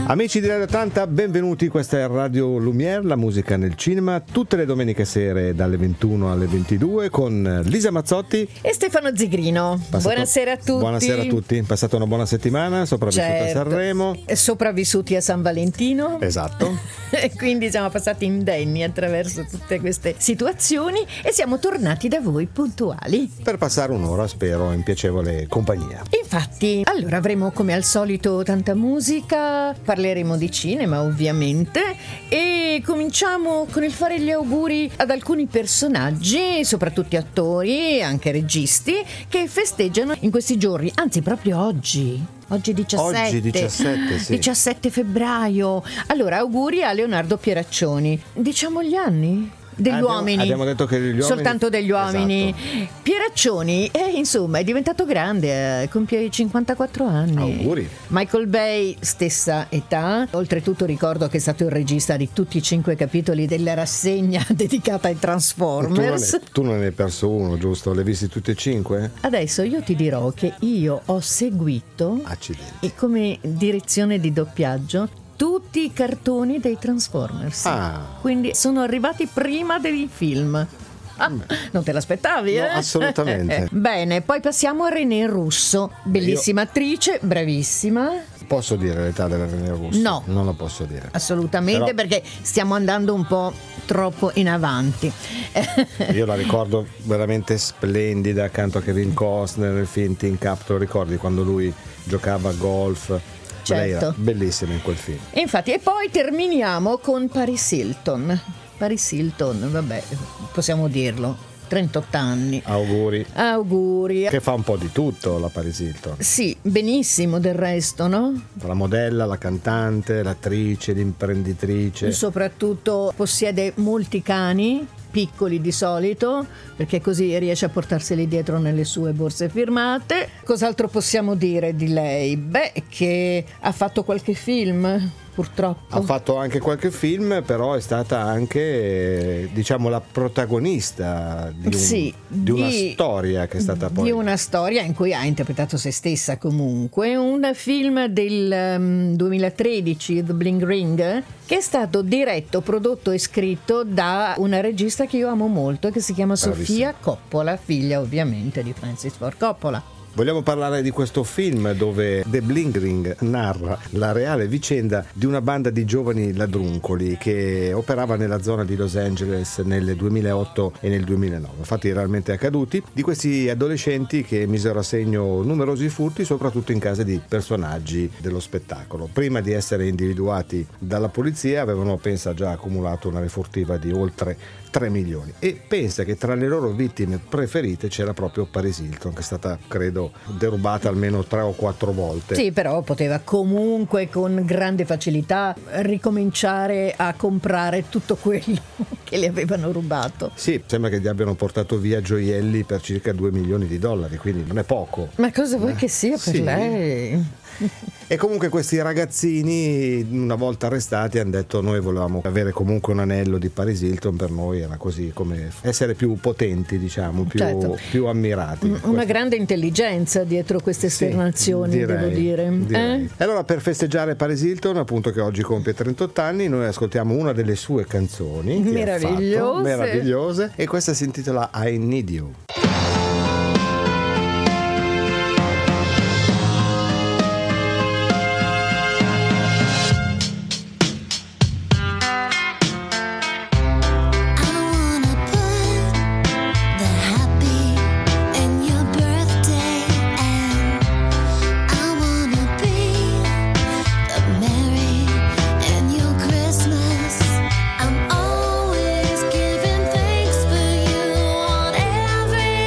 Amici di Radio 80, benvenuti, questa è Radio Lumière, la musica nel cinema, tutte le domeniche sere dalle 21 alle 22 con Lisa Mazzotti e Stefano Zigrino. Buonasera a tutti. Buonasera a tutti, passate una buona settimana, sopravvissuti a Sanremo. Sopravvissuti a San Valentino. Esatto. E quindi siamo passati indenni attraverso tutte queste situazioni e siamo tornati da voi puntuali. Per passare un'ora, spero, in piacevole compagnia. Infatti, allora avremo come al solito tanta musica, parleremo di cinema ovviamente e cominciamo con il fare gli auguri ad alcuni personaggi, soprattutto attori e anche registi, che festeggiano in questi giorni, anzi proprio oggi 17, sì. 17 febbraio. Allora auguri a Leonardo Pieraccioni. Diciamo gli anni? Degli uomini. Abbiamo detto che gli uomini. Soltanto degli uomini. Esatto. Pieraccioni insomma è diventato grande, compie 54 anni. Auguri. Michael Bay stessa età. Oltretutto ricordo che è stato il regista di tutti i 5 capitoli della rassegna dedicata ai Transformers. Tu non ne hai perso uno, giusto? L'hai visti tutti e 5? Adesso io ti dirò che io ho seguito e come direzione di doppiaggio tutti i cartoni dei Transformers. Quindi sono arrivati prima dei film. Non te l'aspettavi, No, assolutamente. Bene, poi passiamo a René Russo, bellissima attrice, bravissima. Posso dire l'età della René Russo? No, non lo posso dire. Assolutamente, perché stiamo andando un po' troppo in avanti. Io la ricordo veramente splendida accanto a Kevin Costner nel film Tin Cup, te lo ricordi quando lui giocava a golf? Certo. Lei era bellissima in quel film. Infatti, e poi terminiamo con Paris Hilton. Paris Hilton, vabbè, possiamo dirlo, 38 anni. Auguri. Che fa un po' di tutto la Paris Hilton. Sì, benissimo del resto, no? La modella, la cantante, l'attrice, l'imprenditrice. Soprattutto possiede molti cani, piccoli di solito, perché così riesce a portarseli dietro nelle sue borse firmate. Cos'altro possiamo dire di lei? Beh, che ha fatto qualche film, purtroppo. Ha fatto anche qualche film, però è stata anche, diciamo, la protagonista di una storia che è stata poi... Di una storia in cui ha interpretato se stessa comunque. Un film del 2013, The Bling Ring, che è stato diretto, prodotto e scritto da una regista che io amo molto, che si chiama Sofia Coppola, figlia ovviamente di Francis Ford Coppola. Vogliamo parlare di questo film dove The Bling Ring narra la reale vicenda di una banda di giovani ladruncoli che operava nella zona di Los Angeles nel 2008 e nel 2009, fatti realmente accaduti, di questi adolescenti che misero a segno numerosi furti, soprattutto in casa di personaggi dello spettacolo. Prima di essere individuati dalla polizia avevano, pensa, già accumulato una refurtiva di oltre 3 milioni e pensa che tra le loro vittime preferite c'era proprio Paris Hilton, che è stata, credo, derubata almeno 3 o 4 volte. Sì, però poteva comunque con grande facilità ricominciare a comprare tutto quello che le avevano rubato. Sì, sembra che gli abbiano portato via gioielli per circa 2 milioni di dollari, quindi non è poco. Ma cosa vuoi che sia per lei? E comunque questi ragazzini, una volta arrestati, hanno detto: noi volevamo avere comunque un anello di Paris Hilton, per noi era così come essere più potenti, diciamo, più ammirati. Una grande intelligenza dietro queste esternazioni, devo dire. E allora, per festeggiare Paris Hilton, appunto, che oggi compie 38 anni, noi ascoltiamo una delle sue canzoni meravigliose, e questa si intitola I Need You. I'm always giving thanks for you on every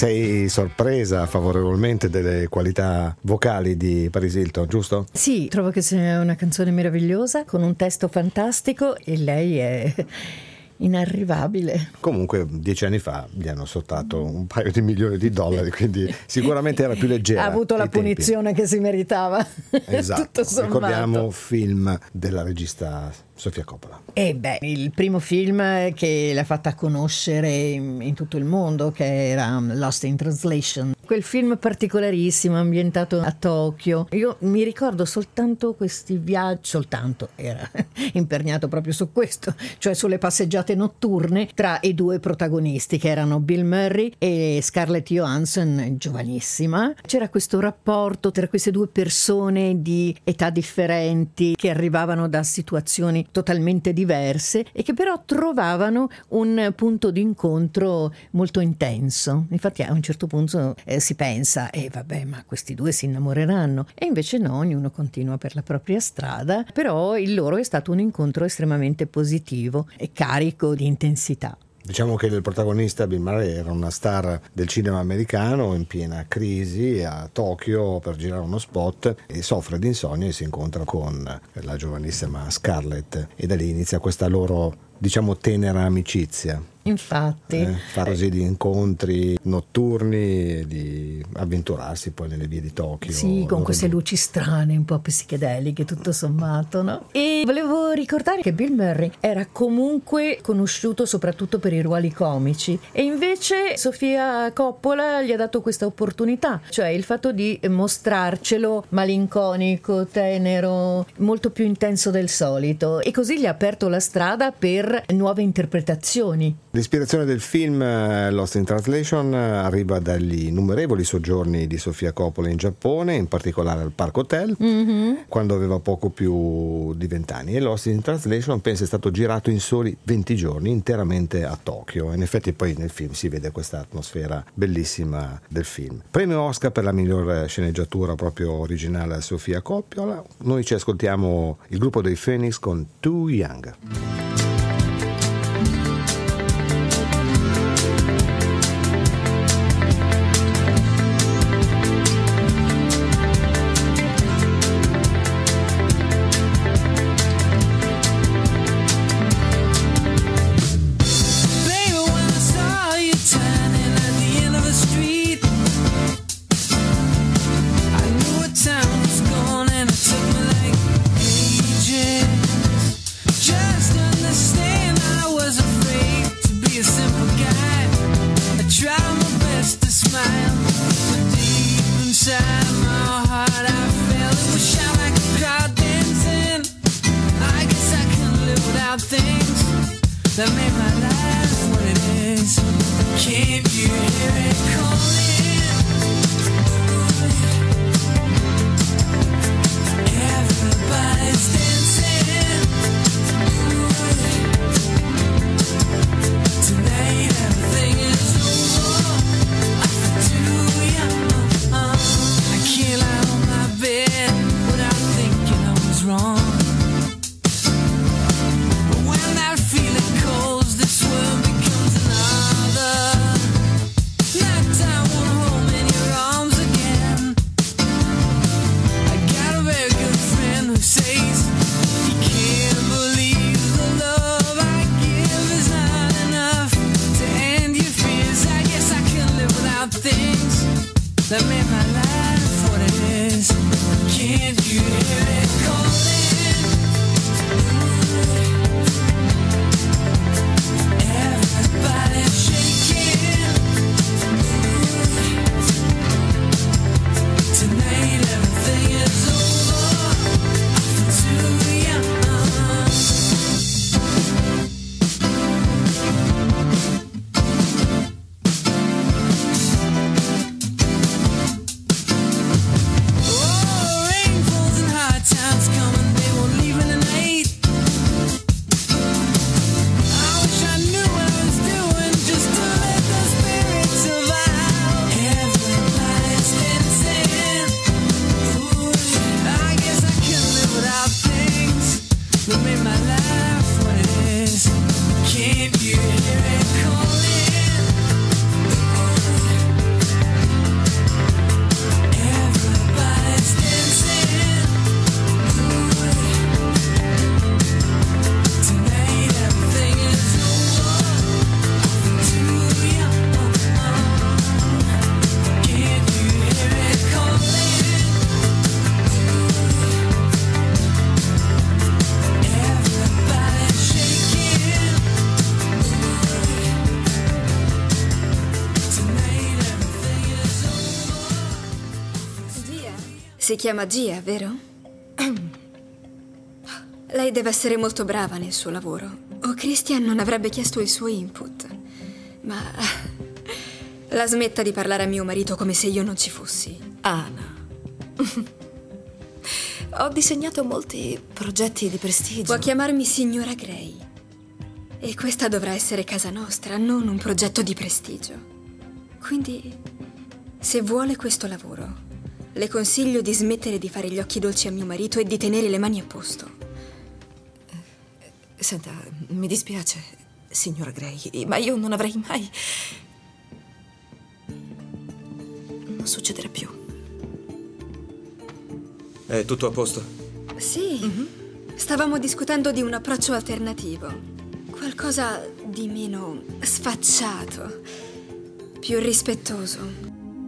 Sei sorpresa favorevolmente delle qualità vocali di Paris Hilton, giusto? Sì, trovo che sia una canzone meravigliosa, con un testo fantastico e lei è inarrivabile. Comunque 10 anni fa gli hanno sottato un paio di milioni di dollari, quindi sicuramente era più leggera. Ha avuto la punizione che si meritava. Esatto. Tutto sommato. Ricordiamo film della regista Sofia Coppola. E beh, il primo film che l'ha fatta conoscere in tutto il mondo, che era Lost in Translation. Quel film particolarissimo, ambientato a Tokyo. Io mi ricordo soltanto questi viaggi, era imperniato proprio su questo, cioè sulle passeggiate notturne tra i due protagonisti, che erano Bill Murray e Scarlett Johansson, giovanissima. C'era questo rapporto tra queste due persone di età differenti, che arrivavano da situazioni totalmente diverse e che però trovavano un punto di incontro molto intenso. Infatti a un certo punto si pensa, vabbè, ma questi due si innamoreranno, e invece no, ognuno continua per la propria strada, però il loro è stato un incontro estremamente positivo e carico di intensità. Diciamo che il protagonista Bill Murray era una star del cinema americano in piena crisi a Tokyo per girare uno spot e soffre di insonnia e si incontra con la giovanissima Scarlett e da lì inizia questa loro, diciamo, tenera amicizia. Infatti Farsi di incontri notturni e di avventurarsi poi nelle vie di Tokyo. Sì, con queste luci strane, un po' psichedeliche, tutto sommato, no? E volevo ricordare che Bill Murray era comunque conosciuto soprattutto per i ruoli comici, e invece Sofia Coppola gli ha dato questa opportunità, cioè il fatto di mostrarcelo malinconico, tenero, molto più intenso del solito, e così gli ha aperto la strada per nuove interpretazioni. L'ispirazione del film Lost in Translation arriva dagli innumerevoli soggiorni di Sofia Coppola in Giappone, in particolare al Park Hotel, quando aveva poco più di 20 anni. E Lost in Translation penso è stato girato in soli 20 giorni, interamente a Tokyo. In effetti poi nel film si vede questa atmosfera bellissima del film. Premio Oscar per la miglior sceneggiatura proprio originale a Sofia Coppola. Noi ci ascoltiamo il gruppo dei Phoenix con Too Young. That made my life what it is. Can't you hear it calling? Everybody's dancing. Tonight everything is over. I'm too young. I can't lie on my bed without thinking I was wrong. When that feeling calls the Si chiama Gia, vero? Lei deve essere molto brava nel suo lavoro, o Christian non avrebbe chiesto il suo input. Ma la smetta di parlare a mio marito come se io non ci fossi. Ana. Ho disegnato molti progetti di prestigio. Può chiamarmi signora Gray. E questa dovrà essere casa nostra, non un progetto di prestigio. Quindi, se vuole questo lavoro, le consiglio di smettere di fare gli occhi dolci a mio marito e di tenere le mani a posto. Senta, mi dispiace, signora Gray, ma io non avrei mai... Non succederà più. È tutto a posto? Sì, stavamo discutendo di un approccio alternativo. Qualcosa di meno sfacciato, più rispettoso.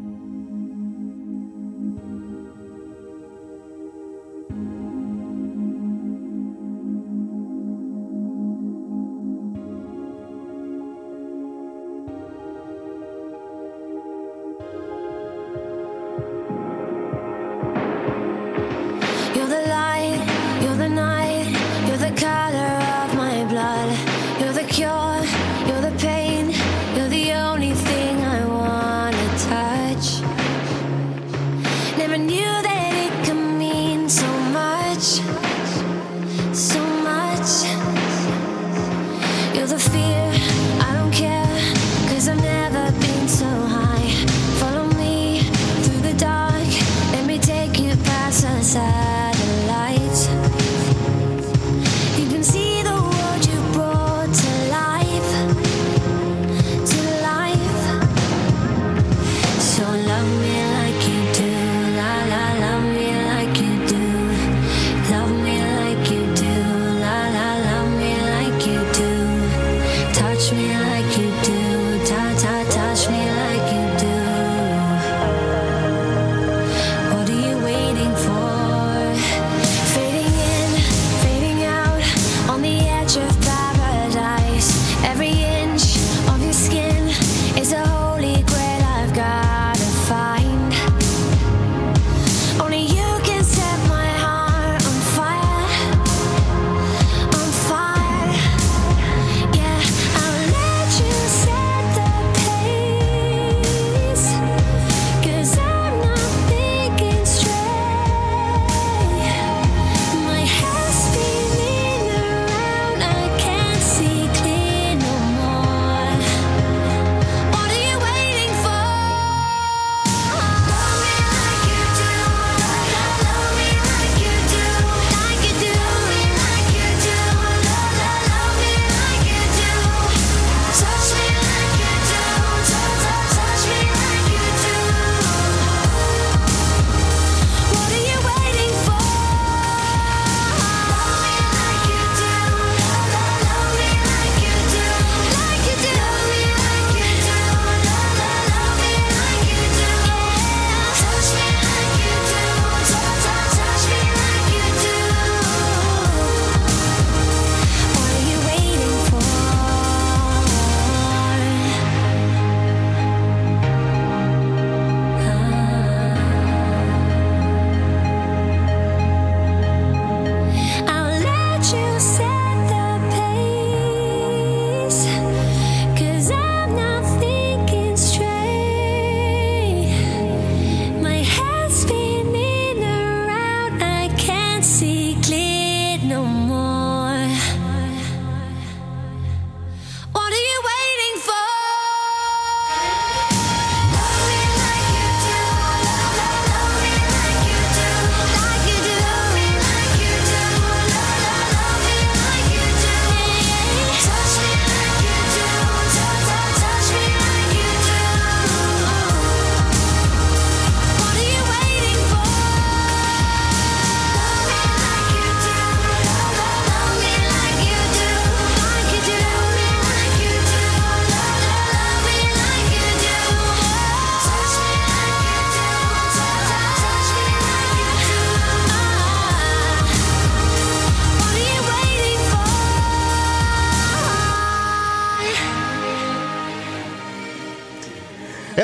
You're the light, you're the night, you're the color of my blood. You're the cure, you're the pain, you're the only thing I wanna touch.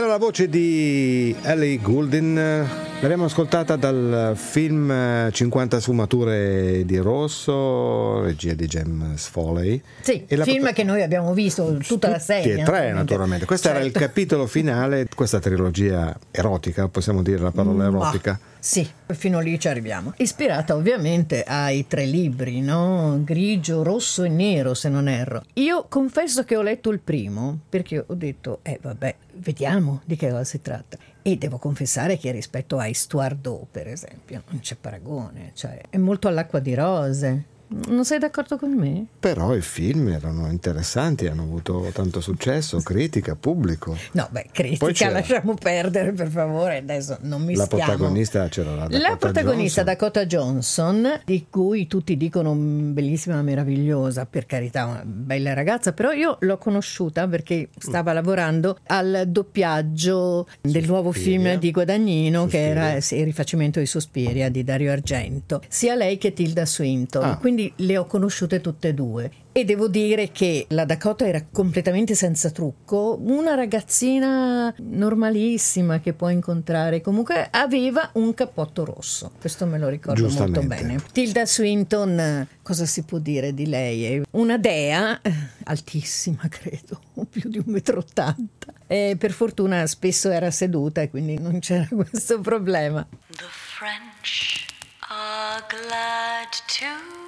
la voce di Ellie Goulding, l'abbiamo ascoltata dal film 50 sfumature di rosso, regia di James Foley. Sì, E la film che noi abbiamo visto tutta la serie. Tutti e tre, naturalmente. Questo era il capitolo finale di questa trilogia erotica, possiamo dire la parola erotica. Sì, fino lì ci arriviamo. Ispirata ovviamente ai 3 libri, no? Grigio, rosso e nero, se non erro. Io confesso che ho letto il primo, perché ho detto, vabbè, vediamo di che cosa si tratta. E devo confessare che rispetto a Histoire d'eau, per esempio, non c'è paragone, cioè è molto all'acqua di rose. Non sei d'accordo con me? Però i film erano interessanti, hanno avuto tanto successo, critica, pubblico. No, beh, critica lasciamo perdere, per favore, adesso non mi La stiamo. protagonista c'era la Dakota La protagonista Johnson. Dakota Johnson, di cui tutti dicono bellissima, meravigliosa, per carità, una bella ragazza, però io l'ho conosciuta perché stava lavorando al doppiaggio del nuovo film di Guadagnino, che era il rifacimento di Suspiria di Dario Argento, sia lei che Tilda Swinton, quindi le ho conosciute tutte e due. E devo dire che la Dakota era completamente senza trucco, una ragazzina normalissima che puoi incontrare, comunque aveva un cappotto rosso, questo me lo ricordo molto bene. Tilda Swinton, cosa si può dire di lei? È una dea, altissima credo, più di 1,80 m, e per fortuna spesso era seduta e quindi non c'era questo problema. The French are glad to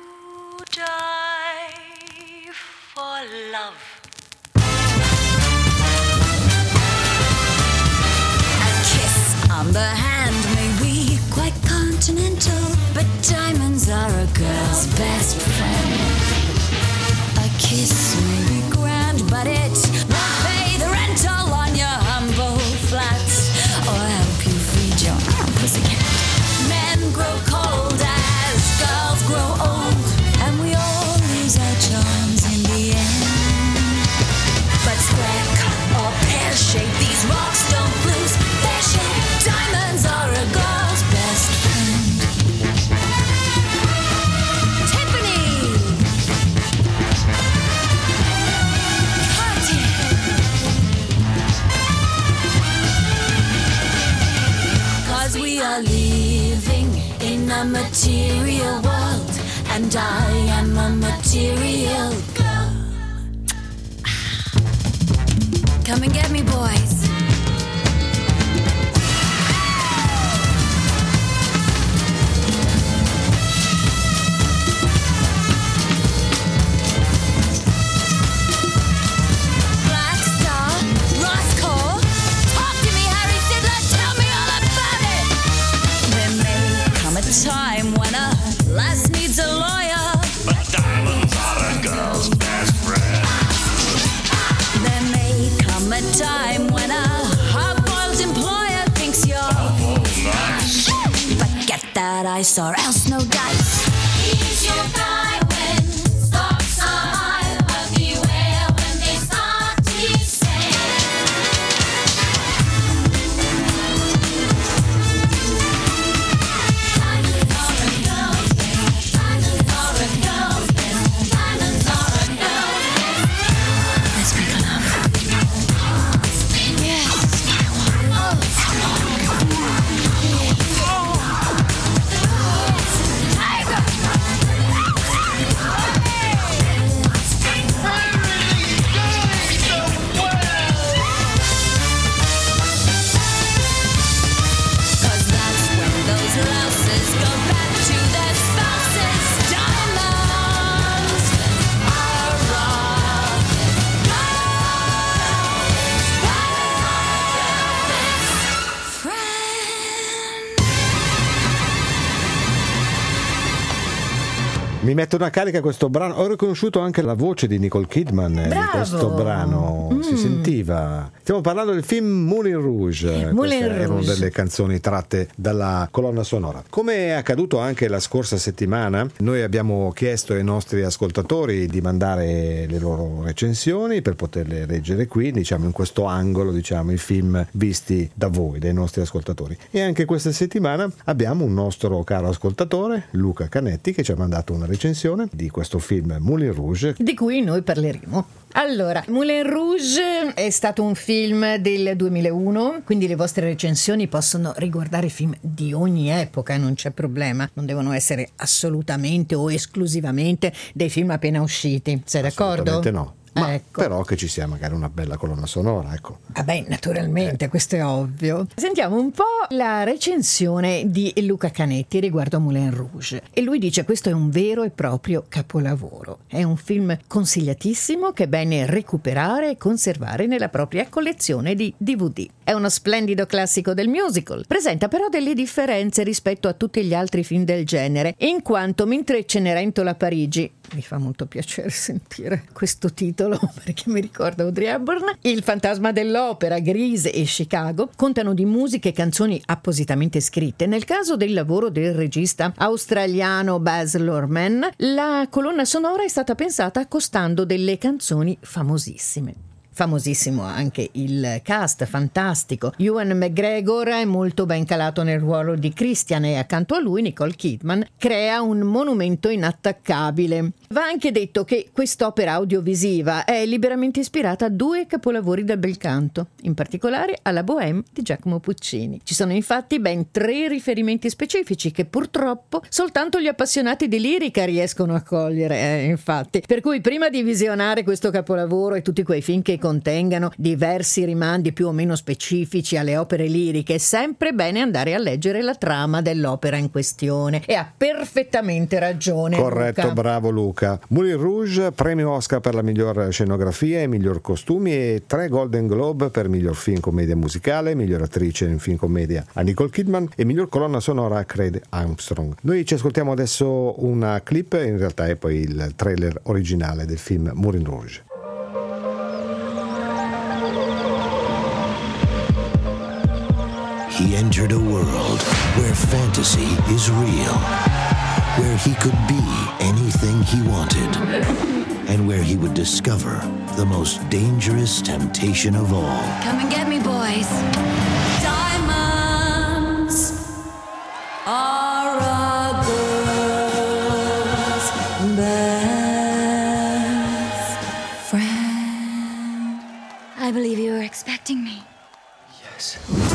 die for love. A kiss on the hand may be quite continental, but diamonds are a girl's best friend. A kiss may be grand, but it won't pay the rental on your humble flats or help you feed your pussycat. Men grow cold as girls grow old, and we all lose our charms in the end. But square cut or pear shape, these rocks don't lose their shape. Diamonds are a girl's best friend. Tiffany, Cartier, 'cause we are living in a material world, and I am a material girl. Come and get me, boys. Black Star, Roscoe, talk to me, Harry Fiddler, tell me all about it. There may come a time when a lass needs a lawyer, but diamonds are a girl's best friend. There may come a time when a hard-boiled employer thinks you're nice, but get that ice or else no dice. He's your guy when stocks are high, but beware when they start to say. Diamonds are a girl's best. Diamonds are a girl's best. Diamonds are a girl's best. Let's make love. Cause that's when those louses go back to their spouses. Diamonds are rock. Mi mette una carica questo brano. Ho riconosciuto anche la voce di Nicole Kidman in Bravo! questo brano. Si sentiva. Stiamo parlando del film Moulin Rouge. Moulin Queste erano Rouge. delle canzoni tratte dalla colonna sonora. Come è accaduto anche la scorsa settimana, noi abbiamo chiesto ai nostri ascoltatori di mandare le loro recensioni per poterle leggere qui, diciamo in questo angolo, diciamo i film visti da voi, dai nostri ascoltatori. E anche questa settimana abbiamo un nostro caro ascoltatore, Luca Canetti, che ci ha mandato una recensione di questo film Moulin Rouge, di cui noi parleremo. Allora, Moulin Rouge è stato un film del 2001, quindi le vostre recensioni possono riguardare film di ogni epoca, non c'è problema, non devono essere assolutamente o esclusivamente dei film appena usciti, sei d'accordo? Assolutamente no. Ma ecco. però che ci sia magari una bella colonna sonora, ecco. Ah beh, naturalmente, questo è ovvio. Sentiamo un po' la recensione di Luca Canetti riguardo a Moulin Rouge. E lui dice: questo è un vero e proprio capolavoro. È un film consigliatissimo che è bene recuperare e conservare nella propria collezione di DVD. È uno splendido classico del musical. Presenta però delle differenze rispetto a tutti gli altri film del genere, in quanto mentre Cenerentola a Parigi, mi fa molto piacere sentire questo titolo perché mi ricorda Audrey Hepburn, Il fantasma dell'opera, Grease e Chicago contano di musiche e canzoni appositamente scritte. Nel caso del lavoro del regista australiano Baz Luhrmann, la colonna sonora è stata pensata accostando delle canzoni famosissime. Famosissimo anche il cast, fantastico. Ewan McGregor è molto ben calato nel ruolo di Christian e accanto a lui Nicole Kidman crea un monumento inattaccabile. Va anche detto che quest'opera audiovisiva è liberamente ispirata a due capolavori del bel canto, in particolare alla Bohème di Giacomo Puccini. Ci sono infatti ben 3 riferimenti specifici che purtroppo soltanto gli appassionati di lirica riescono a cogliere, infatti. Per cui prima di visionare questo capolavoro e tutti quei film che contengano diversi rimandi più o meno specifici alle opere liriche, è sempre bene andare a leggere la trama dell'opera in questione. E ha perfettamente ragione Corretto, Luca. bravo Luca. Moulin Rouge, premio Oscar per la miglior scenografia e miglior costumi e 3 Golden Globe per miglior film commedia musicale, miglior attrice in film commedia a Nicole Kidman e miglior colonna sonora a Craig Armstrong. Noi ci ascoltiamo adesso una clip, in realtà è poi il trailer originale del film Moulin Rouge. He entered a world where fantasy is real, where he could be anything he wanted, and where he would discover the most dangerous temptation of all. Come and get me, boys. Diamonds are a girl's best friend. I believe you were expecting me. Yes.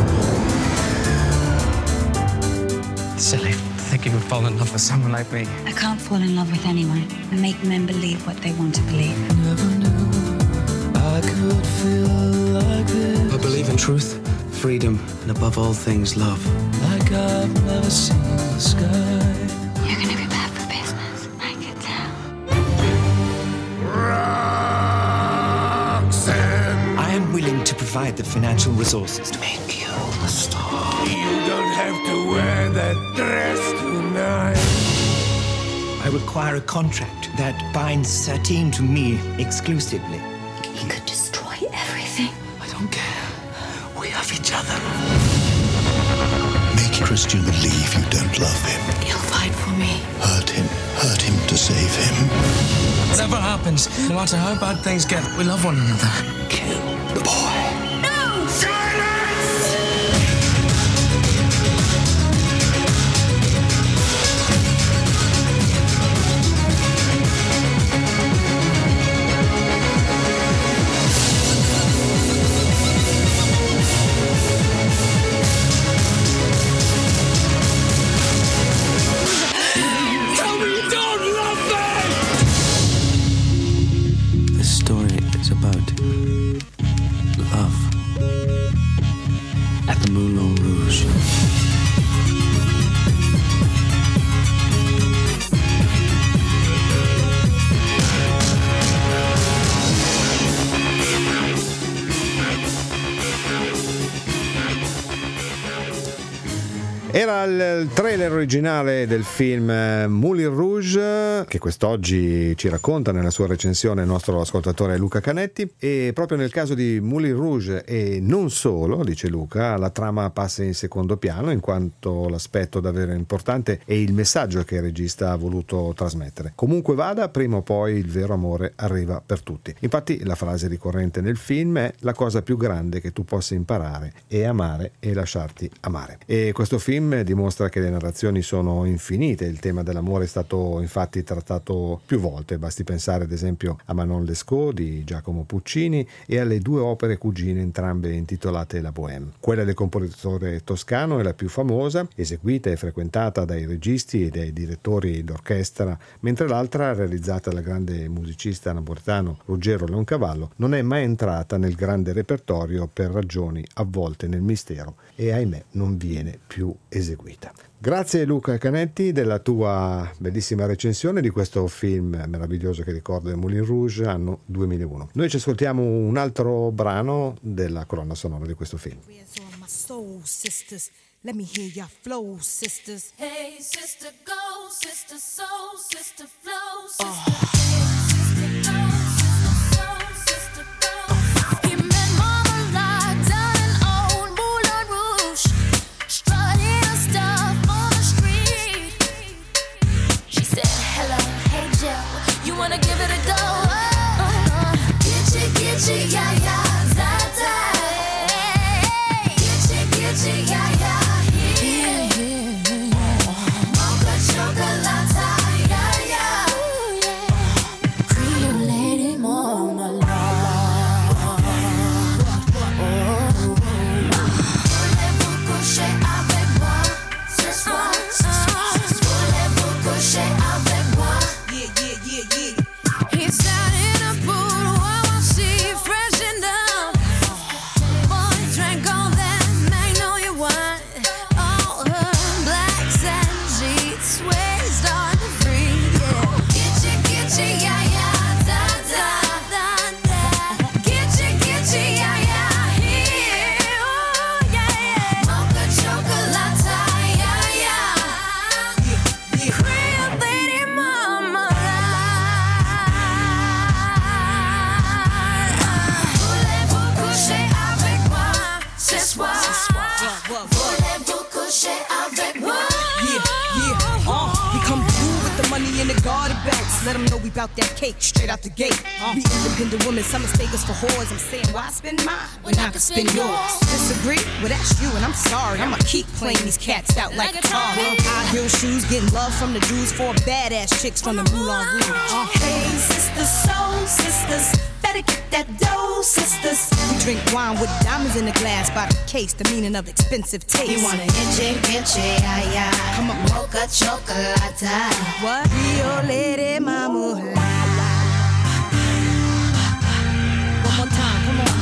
Silly to think you would fall in love with someone like me. I can't fall in love with anyone and make men believe what they want to believe. Never knew I could feel like this. I believe in truth, freedom, and above all things, love. Like I've never seen the sky. You're gonna be bad for business, I can tell. I am willing to provide the financial resources to make you a star. You don't have to wear that dress tonight. I require a contract that binds Satine to me exclusively. He could destroy everything. I don't care. We have each other. Make Christian believe you don't love him. He'll fight for me. Hurt him to save him. Whatever happens, no matter how bad things get, we love one another. Kill the boy. This story is about love at the Moulin Rouge. Era il trailer originale del film Moulin Rouge, che quest'oggi ci racconta nella sua recensione il nostro ascoltatore Luca Canetti, e proprio nel caso di Moulin Rouge e non solo, dice Luca, la trama passa in secondo piano in quanto l'aspetto davvero importante è il messaggio che il regista ha voluto trasmettere. Comunque vada, prima o poi il vero amore arriva per tutti. Infatti la frase ricorrente nel film è: la cosa più grande che tu possa imparare è amare e lasciarti amare. E questo film film dimostra che le narrazioni sono infinite. Il tema dell'amore è stato infatti trattato più volte, basti pensare ad esempio a Manon Lescaut di Giacomo Puccini e alle due opere cugine, entrambe intitolate La Bohème. Quella del compositore toscano è la più famosa, eseguita e frequentata dai registi e dai direttori d'orchestra, mentre l'altra, realizzata dal grande musicista napoletano Ruggero Leoncavallo, non è mai entrata nel grande repertorio per ragioni avvolte nel mistero e ahimè non viene più eseguita. Grazie Luca Canetti della tua bellissima recensione di questo film meraviglioso che ricorda il Moulin Rouge, anno 2001. Noi ci ascoltiamo un altro brano della colonna sonora di questo film. Let me hear your flow, sisters. Hey, sister, go, sister, soul, sister, flow, sister. Hey, sister, go, sister, soul, sister, go. He met Mama locked down in old Moulin Rouge, strutting her stuff on the street. She said, hello, hey, Joe, you wanna give it a go? Get you, yeah, yeah, da-da. Get you, yeah, yeah. Let them know we bout that cake straight out the gate. We independent women, some mistake us for whores. I'm saying, why spend mine when I can spend yours? Disagree? Well, that's you, and I'm sorry. I'ma keep playing these cats out like a tar. High heel shoes, getting love from the Jews, 4 badass chicks from the Moulin Rouge. Hey, sisters, soul sisters, better get that dough, sisters. We drink wine with diamonds in the glass by the case, the meaning of expensive taste. You want a inche, yeah, yeah. Come on, mocha chocolate. What? Rio Lady Mama. One more time, come on.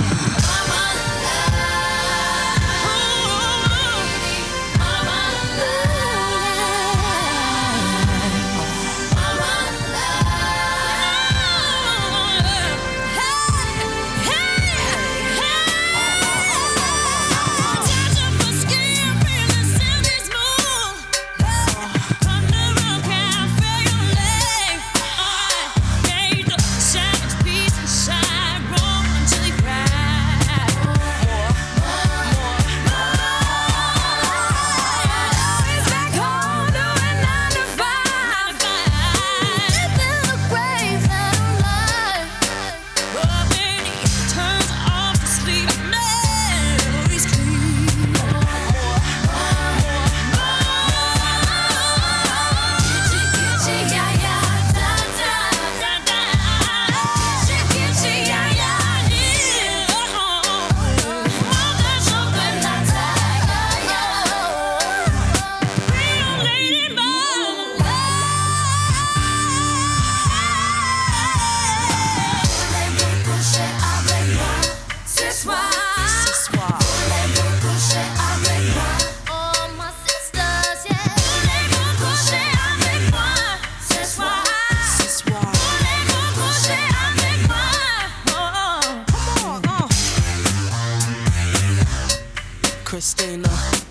Christina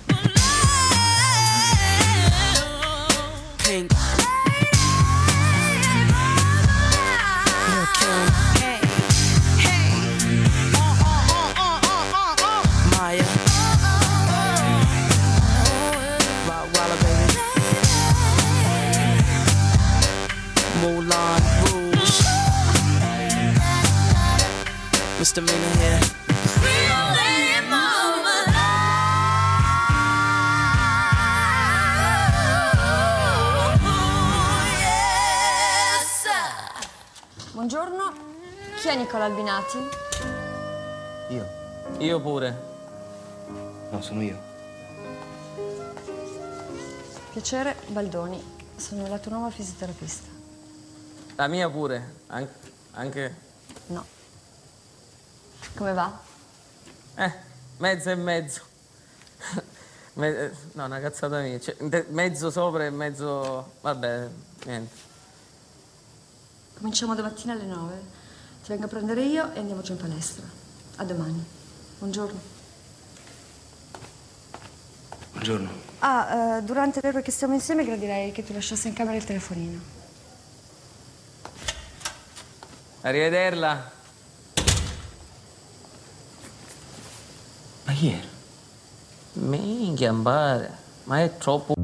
Pink Lil' Kim Maya Rottweiler baby Moulin Rouge Misdemeanor here Chi è Nicola Albinati? Io pure. No, sono io. Piacere, Baldoni. Sono la tua nuova fisioterapista. La mia pure. Anche... No. Come va? Mezzo e mezzo. No, una cazzata mia. Cioè, mezzo sopra e mezzo... Vabbè, niente. Cominciamo domattina alle 9. Ti vengo a prendere io e andiamo giù in palestra. A domani. Buongiorno. Buongiorno. Durante le ore che stiamo insieme gradirei che tu lasciassi in camera il telefonino. Arrivederla. Ma chi era? Minchia, ambare. Ma è troppo...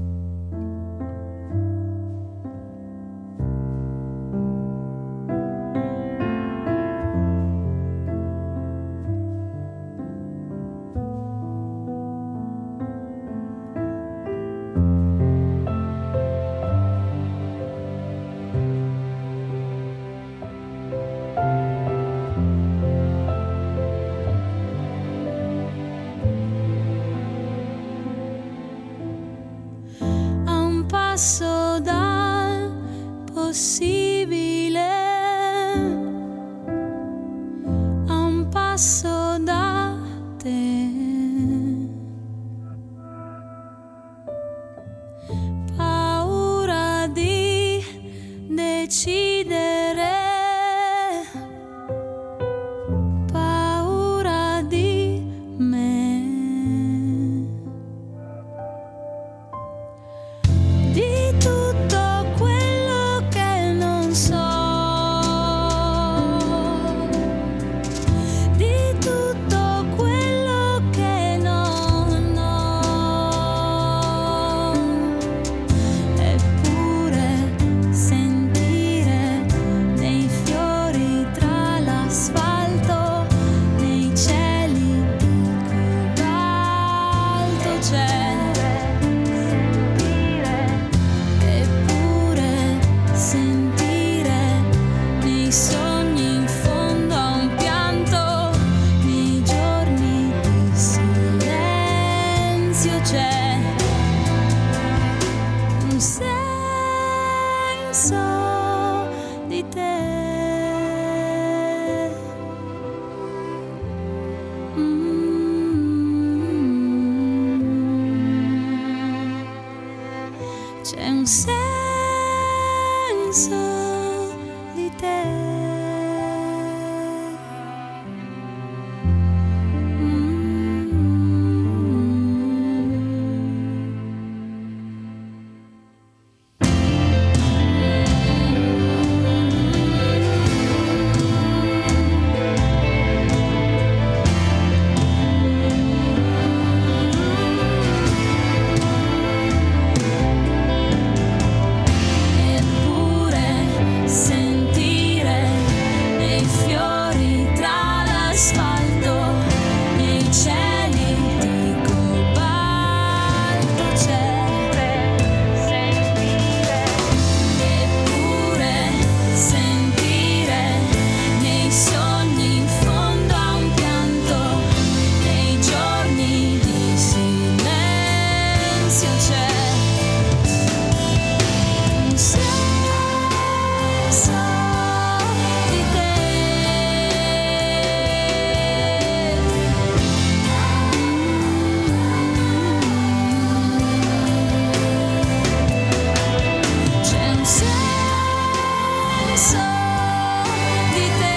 A un passo dal possibile, a un passo da te. Paura di decidere, paura di me. Di tutto quello che non so, di tutto quello che non ho, eppure sentire nei fiori tra l'asfalto, nei cieli di cobalto c'è. Eppure sentire nei sogni in fondo a un pianto, nei giorni di silenzio c'è un senso di te. C'è un senso di te. Eppure sentire nei fiori tra l'asfalto, nei cieli di cobalto c'è. Eppure sentire nei sogni in fondo a un pianto, nei giorni di silenzio c'è un senso di te. C'è un senso di te.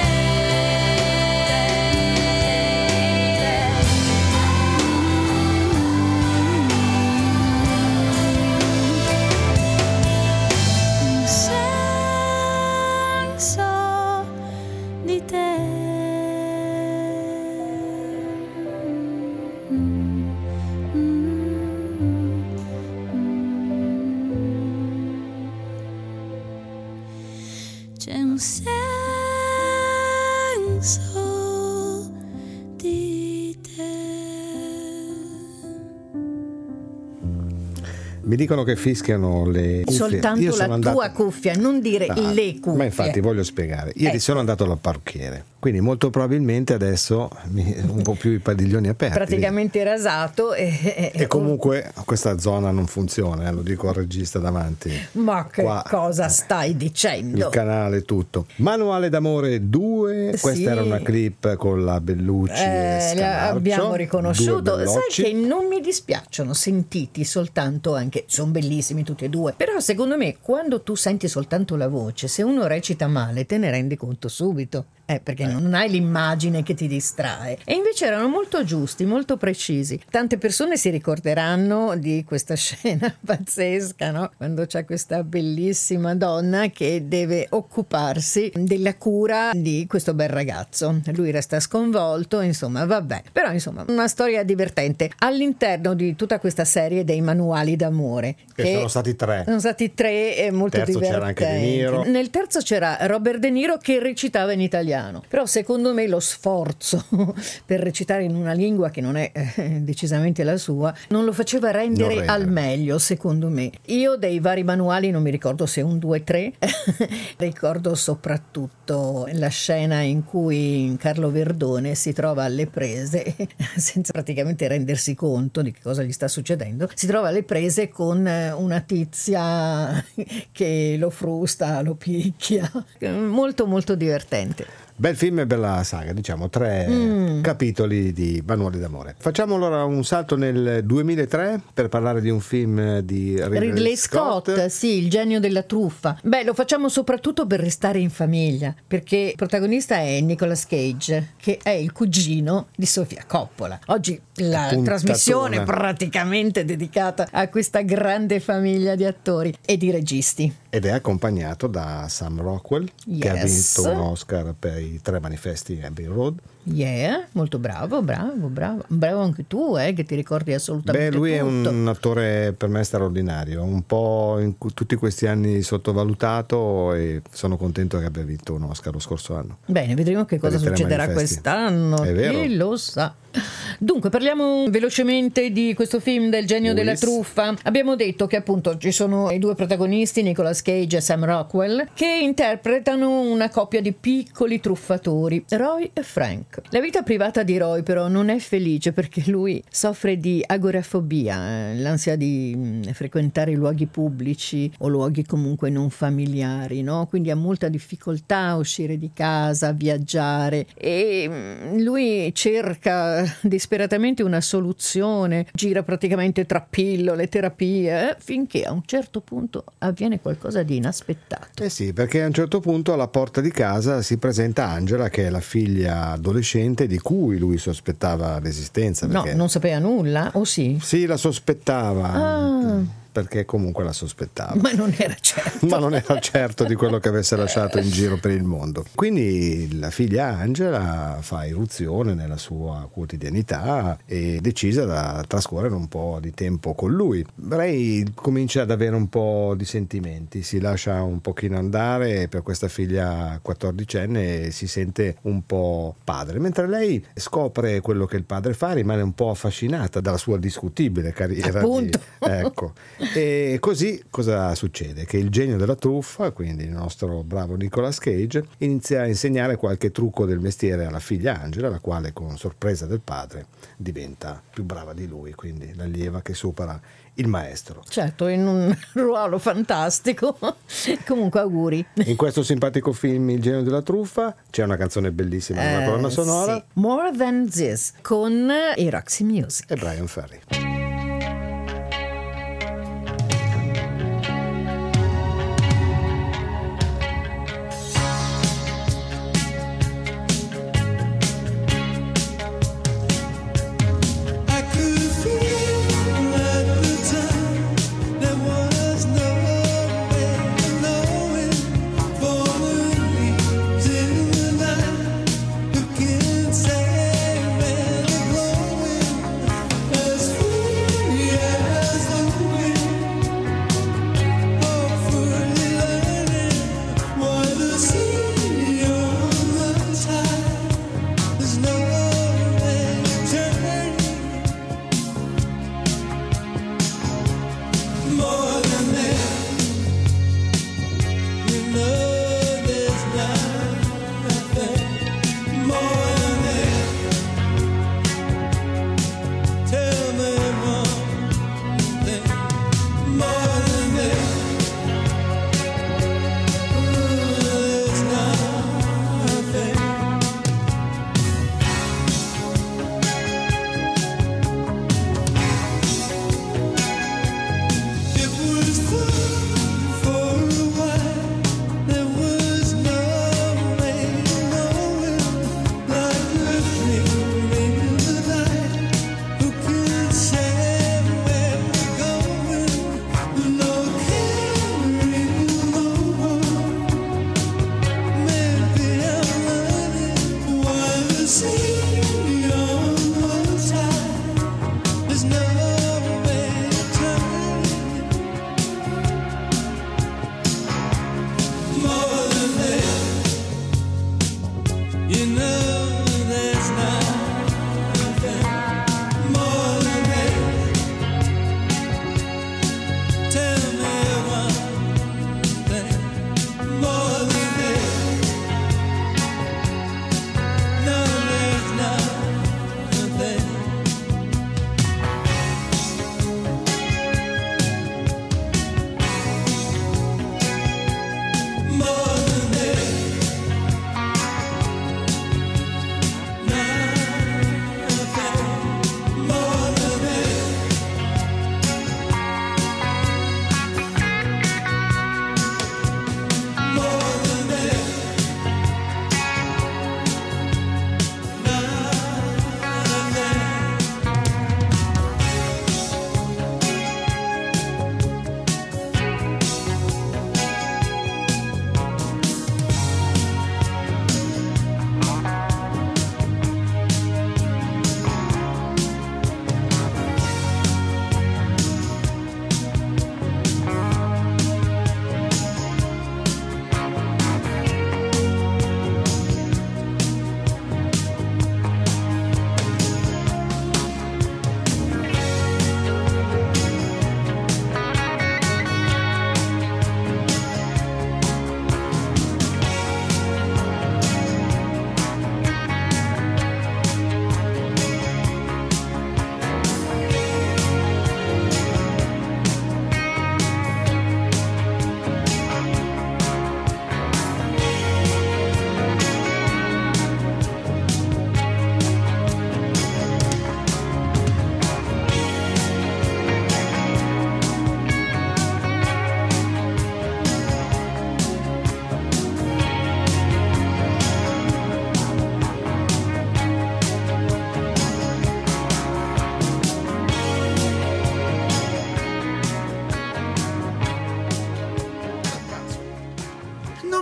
Un senso di te. C'è un senso di te. Mi dicono che fischiano le cuffie. Soltanto Io la sono tua andato... cuffia, non dire Ah, le cuffie. Ma infatti voglio spiegare. Ieri Ecco. sono andato dal parrucchiere, quindi molto probabilmente adesso un po' più i padiglioni aperti. Praticamente rasato E comunque questa zona non funziona, lo dico al regista davanti. Ma che Qua, cosa stai dicendo? il canale tutto. Manuale d'amore 2, questa Sì. era una clip con la Bellucci e Scamarcio, abbiamo due riconosciuto. Sai bellocci. che non mi dispiacciono sentiti soltanto, anche sono bellissimi tutti e due, però secondo me quando tu senti soltanto la voce, se uno recita male te ne rendi conto subito. Perché non hai l'immagine che ti distrae. E invece erano molto giusti, molto precisi. Tante persone si ricorderanno di questa scena pazzesca, no? Quando c'è questa bellissima donna che deve occuparsi della cura di questo bel ragazzo. Lui resta sconvolto, insomma, vabbè. Però, insomma, una storia divertente all'interno di tutta questa serie dei manuali d'amore. Che sono stati 3. Sono stati 3 molto Terzo divertenti. c'era anche De Niro. Nel terzo c'era Robert De Niro che recitava in italiano. Però secondo me lo sforzo per recitare in una lingua che non è decisamente la sua non lo faceva rendere al meglio, secondo me. Io dei vari manuali non mi ricordo se 1, 2, 3 ricordo soprattutto la scena in cui Carlo Verdone si trova alle prese senza praticamente rendersi conto di che cosa gli sta succedendo, si trova alle prese con una tizia che lo frusta, lo picchia, molto molto divertente. Bel film e bella saga, diciamo 3 capitoli di Manuali d'amore. Facciamo allora un salto nel 2003 per parlare di un film di Ridley Scott, sì, Il genio della truffa. Beh, lo facciamo soprattutto per restare in famiglia, perché il protagonista è Nicolas Cage, che è il cugino di Sofia Coppola. Oggi la trasmissione è praticamente dedicata a questa grande famiglia di attori e di registi. Ed è accompagnato da Sam Rockwell, che ha vinto un Oscar per i 3 manifesti Abbey Road. Molto bravo anche tu, che ti ricordi assolutamente lui è tutto. un attore per me straordinario, un po' in tutti questi anni sottovalutato, e sono contento che abbia vinto un Oscar lo scorso anno. Bene, vedremo che cosa Per i 3 succederà manifesti. quest'anno, È vero. chi lo sa. Dunque, parliamo velocemente di questo film del genio della truffa. Abbiamo detto che appunto ci sono i 2 protagonisti, Nicolas Cage e Sam Rockwell, che interpretano una coppia di piccoli truffatori, Roy e Frank. La vita privata di Roy però non è felice, perché lui soffre di agorafobia, l'ansia di frequentare luoghi pubblici o luoghi comunque non familiari, no? Quindi ha molta difficoltà a uscire di casa, a viaggiare, e lui cerca disperatamente una soluzione, gira praticamente tra pillole, terapie, finché a un certo punto avviene qualcosa di inaspettato. Eh sì, perché a un certo punto alla porta di casa si presenta Angela, che è la figlia adolescente di cui lui sospettava l'esistenza. No, perché... non sapeva nulla, o sì? Sì, la sospettava. Ah. Perché comunque la sospettava. Ma non era certo. Ma non era certo di quello che avesse lasciato in giro per il mondo. Quindi la figlia Angela fa irruzione nella sua quotidianità e decisa da trascorrere un po' di tempo con lui. Lei comincia ad avere un po' di sentimenti, si lascia un pochino andare per questa figlia 14enne e si sente un po' padre, mentre lei scopre quello che il padre fa, rimane un po' affascinata dalla sua discutibile carriera. Appunto. Ecco. E così cosa succede? Che il genio della truffa, quindi il nostro bravo Nicolas Cage, inizia a insegnare qualche trucco del mestiere alla figlia Angela, la quale con sorpresa del padre diventa più brava di lui, quindi l'allieva che supera il maestro. Certo, in un ruolo fantastico. Comunque auguri. In questo simpatico film Il genio della truffa c'è una canzone bellissima, una colonna sonora. Sì. More Than This con i Roxy Music E Brian Ferry. As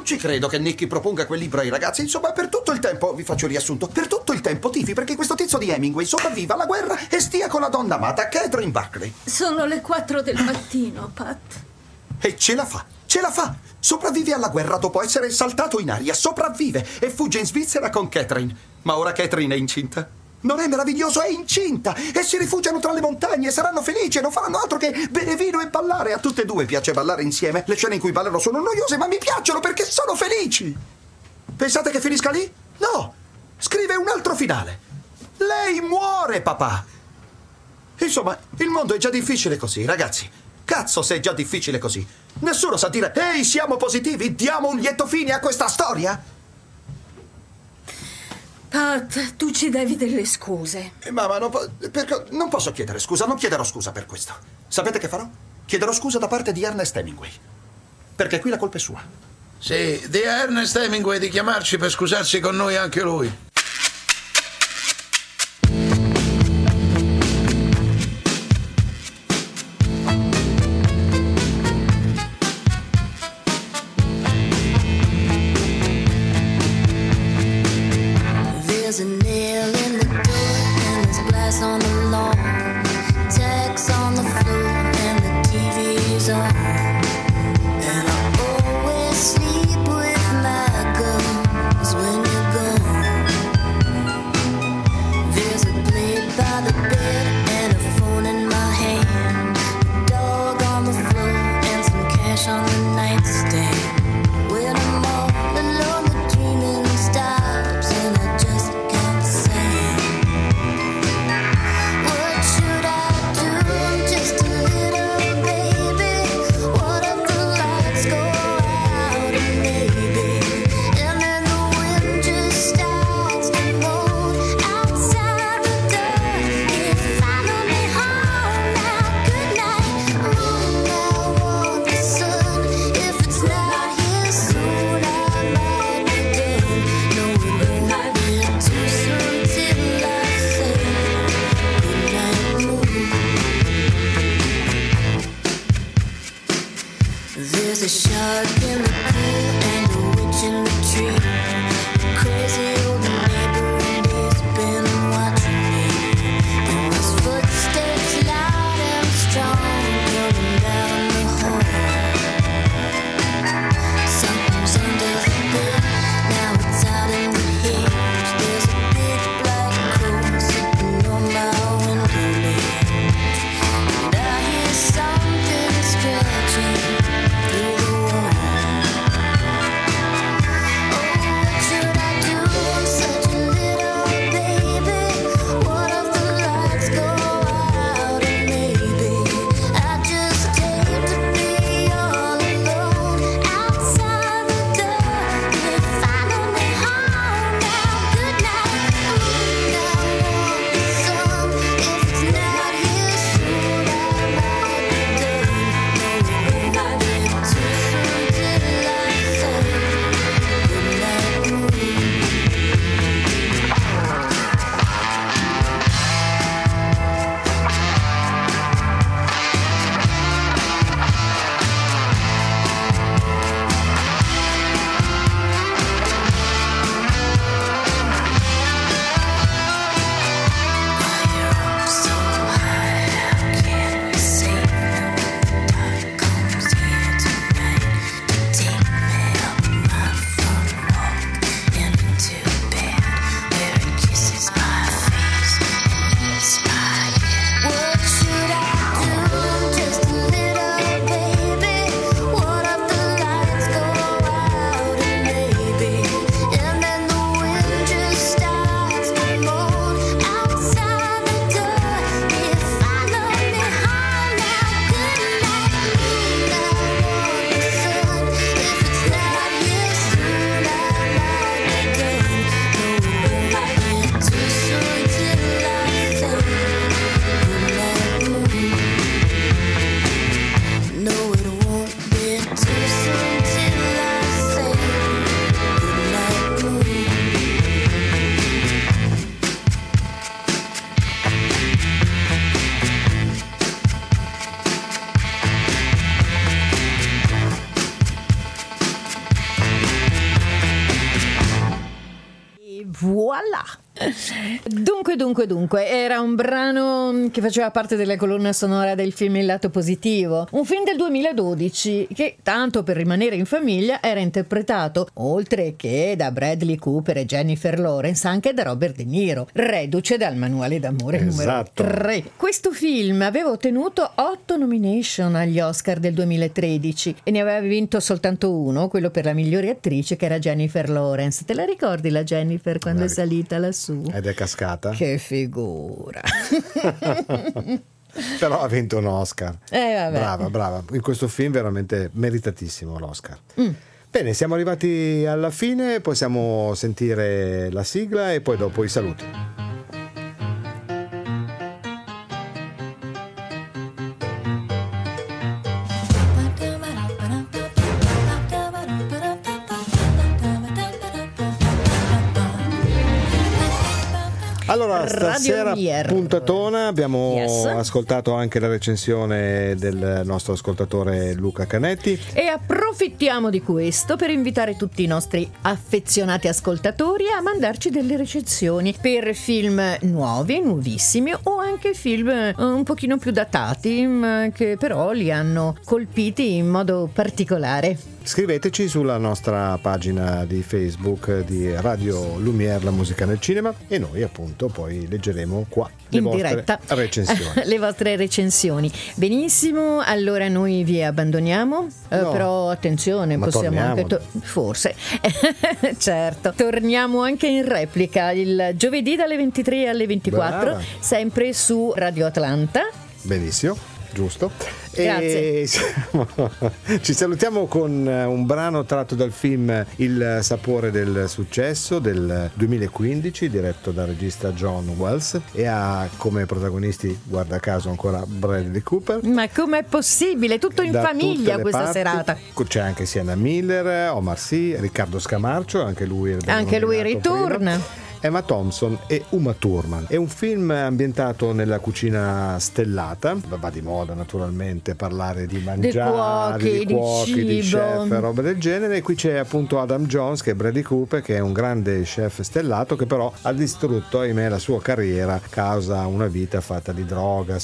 Non ci credo che Nicky proponga quel libro ai ragazzi. Insomma, per tutto il tempo, vi faccio il riassunto, per tutto il tempo tifi perché questo tizio di Hemingway sopravviva alla guerra e stia con la donna amata, Catherine Buckley. Sono le 4 del mattino, Pat. E ce la fa, ce la fa. Sopravvive alla guerra dopo essere saltato in aria, sopravvive e fugge in Svizzera con Catherine. Ma ora Catherine è incinta. Non è meraviglioso? È incinta! E si rifugiano tra le montagne, saranno felici e non faranno altro che bere vino e ballare. A tutte e due piace ballare insieme. Le scene in cui ballano sono noiose, ma mi piacciono perché sono felici. Pensate che finisca lì? No! Scrive un altro finale. Lei muore, papà! Insomma, il mondo è già difficile così, ragazzi. Cazzo se è già difficile così. Nessuno sa dire, ehi, siamo positivi, diamo un lieto fine a questa storia. Pat, tu ci devi delle scuse. Mamma, non posso chiedere scusa, non chiederò scusa per questo. Sapete che farò? Chiederò scusa da parte di Ernest Hemingway. Perché qui la colpa è sua. Sì, di Ernest Hemingway di chiamarci per scusarsi con noi anche lui. There's a nail in the door and there's glass on the lawn, tacks on the floor and the TV's on. And I always sleep with my guns when you're gone. There's a blade by the bed and a phone in my hand, a dog on the floor and some cash on the nightstand. When I'm all alone, the dreaming stops and I just can't say. What should I do? I'm just a little baby. What if the lights go out and maybe, and then the wind just starts to moan outside the door. It's finally home now. Good night. Ooh, I want the sun. If it's not here soon, I might be dead. No, it won't be too soon till I say goodnight moon. There's a shark in the pool and a witch in the tree. A crazy old neighbor and he's been watching me. And his footsteps loud and strong coming down the hall. Something's under the bed, now it's out in the hedge. There's a big black crow sitting on my window ledge. And I hear something scratching through the wall. Oh, what should I do? I'm such a little Voilà! Dunque, era un brano che faceva parte della colonna sonora del film Il lato positivo, un film del 2012 che, tanto per rimanere in famiglia, era interpretato, oltre che da Bradley Cooper e Jennifer Lawrence, anche da Robert De Niro, reduce dal Manuale d'amore numero 3. Questo film aveva ottenuto 8 nomination agli Oscar del 2013 e ne aveva vinto soltanto uno, quello per la migliore attrice, che era Jennifer Lawrence. Te la ricordi la Jennifer quando è salita lassù? Ed è cascata? Che figura. Però ha vinto un Oscar. Vabbè. Brava. In questo film veramente meritatissimo l'Oscar. Bene, siamo arrivati alla fine, possiamo sentire la sigla e poi dopo i saluti. Allora, stasera puntatona, abbiamo ascoltato anche la recensione del nostro ascoltatore Luca Canetti e approfittiamo di questo per invitare tutti i nostri affezionati ascoltatori a mandarci delle recensioni per film nuovi, nuovissimi o anche film un pochino più datati, che però li hanno colpiti in modo particolare. Scriveteci sulla nostra pagina di Facebook di Radio Lumière, la musica nel cinema, e noi appunto poi leggeremo qua le vostre recensioni. Le vostre recensioni. Benissimo, allora noi vi abbandoniamo, però attenzione, possiamo anche forse certo, torniamo anche in replica il giovedì dalle 23 alle 24, sempre su Radio Atlanta. Benissimo, giusto. Grazie. E ci salutiamo con un brano tratto dal film Il sapore del successo del 2015, diretto dal regista John Wells, e ha come protagonisti, guarda caso, ancora Bradley Cooper. Ma com'è possibile? Tutto in famiglia questa serata. C'è anche Sienna Miller, Omar Sy, Riccardo Scamarcio, anche lui ritorna. Prima. Emma Thompson e Uma Thurman. È un film ambientato nella cucina stellata. Va di moda naturalmente parlare di mangiare, di cuochi, di chef, roba del genere. E qui c'è appunto Adam Jones, che è Bradley Cooper, che è un grande chef stellato che però ha distrutto, ahimè, la sua carriera a causa una vita fatta di droga,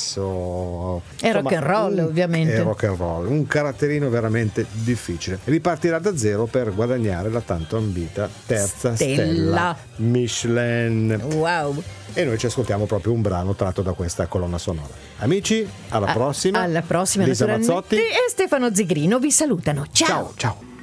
sesso e rock and roll, ovviamente. E rock and roll, un caratterino veramente difficile. Ripartirà da zero per guadagnare la tanto ambita terza stella Michelin. Wow. E noi ci ascoltiamo proprio un brano tratto da questa colonna sonora. Amici, alla prossima. Alla prossima, Lisa naturalmente. Mazzotti E Stefano Zigrino vi salutano. Ciao. Ciao.